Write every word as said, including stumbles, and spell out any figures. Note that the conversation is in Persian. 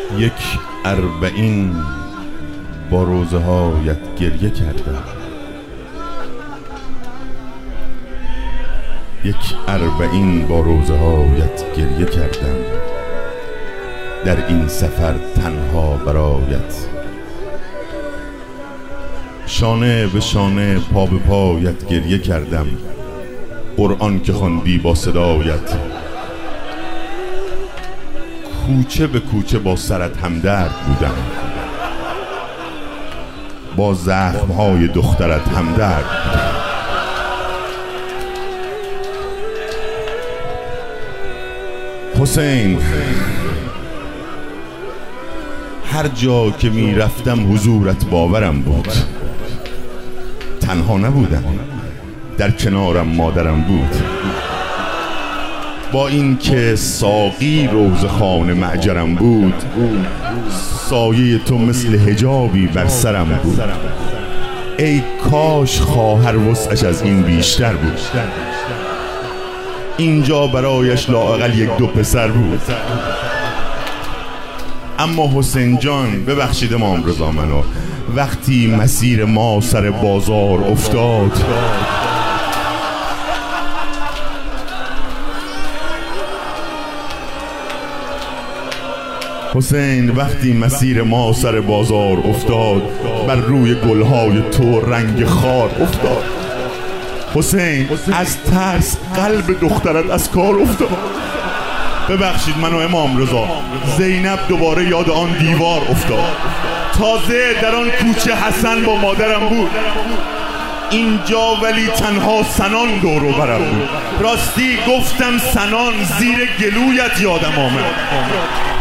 یک اربعین با روزه هایت گریه کردم، یک اربعین با روزه هایت گریه کردم، در این سفر تنها برایت، شانه به شانه پا به پایت گریه کردم، قرآن که خواندی با صدایت، کوچه به کوچه با سرت همدرد بودم، با زخمهای دخترت همدرد بودم. حسین، هر جا که می رفتم حضورت باورم بود، تنها نبودم، در کنارم مادرم بود، با اینکه ساقی روزخانه معجرم بود، سایه تو مثل حجابی بر سرم بود. ای کاش خواهر وسعش از این بیشتر بود، اینجا برایش لااقل یک دو پسر بود. اما حسین جان، ببخشید امام رضا منو، وقتی مسیر ما سر بازار افتاد، حسین وقتی مسیر ما سر بازار افتاد، بر روی گلهای تو رنگ خار افتاد. حسین از ترس قلب دخترت از کار افتاد. ببخشید منو امام رضا، زینب دوباره یاد آن دیوار افتاد. تازه در آن کوچه حسن با مادرم بود، اینجا ولی تنها سنان دور و برم بود. راستی گفتم سنان، زیر گلویت یادم آمد.